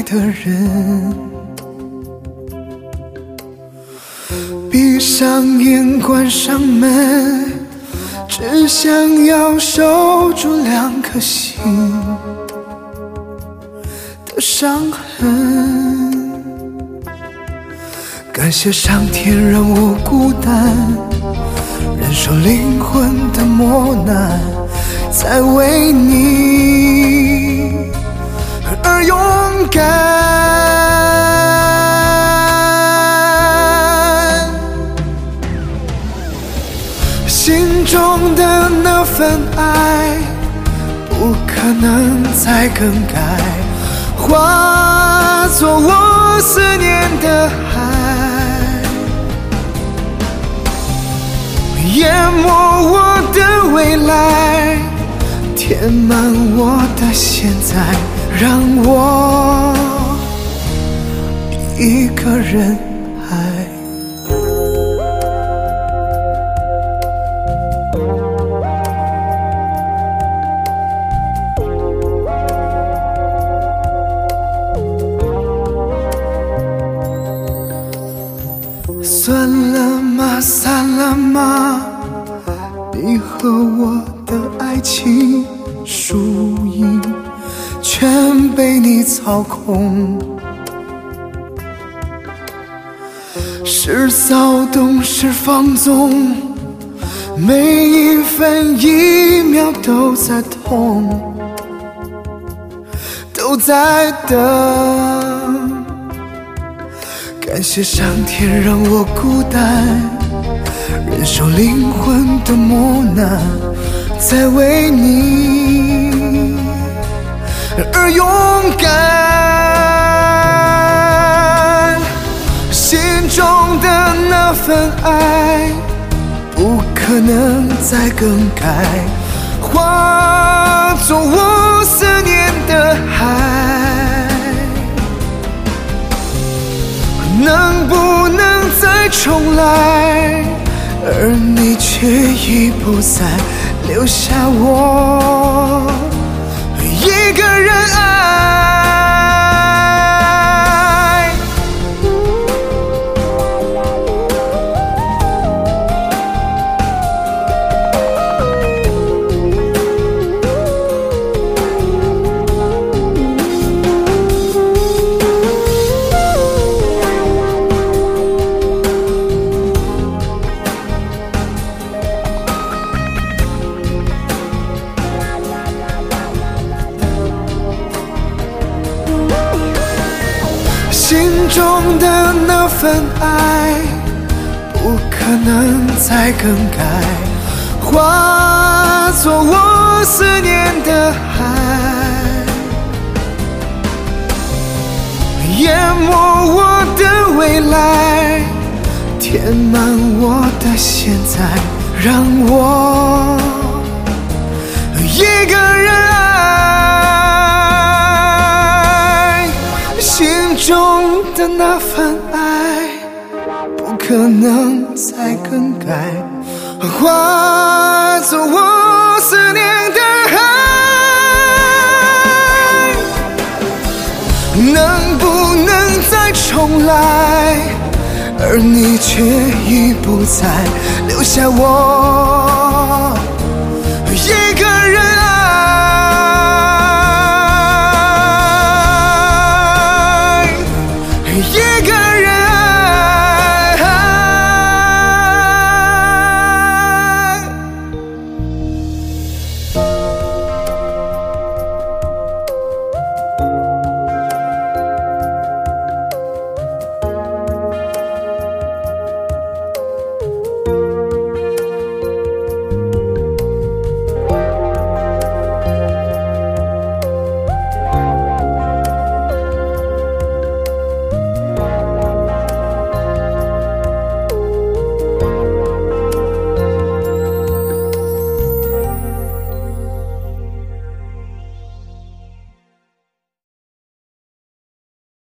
的人。闭上眼，关上门，只想要守住2颗心的伤痕。感谢上天让我孤单，忍受灵魂的磨难，才为你而勇敢。心中的那份爱不可能再更改，化作我思念的海，淹没我的未来，填满我的现在，让我一个人爱。算了吗？散了吗？你和我的爱情输赢全被你操控，是骚动是放纵，每一分一秒都在痛，都在等。感谢上天让我孤单，忍受灵魂的磨难，才为你而勇敢。心中的那份爱不可能再更改，化作我思念的海，能不能再重来？而你却已不在，留下我一个人爱。心中的那份爱不可能再更改，化作我思念的海，淹没我的未来，填满我的现在，让我一个人爱。心中的那份爱不可能再更改，化作我思念的海，能不能再重来？而你却已不在，留下我一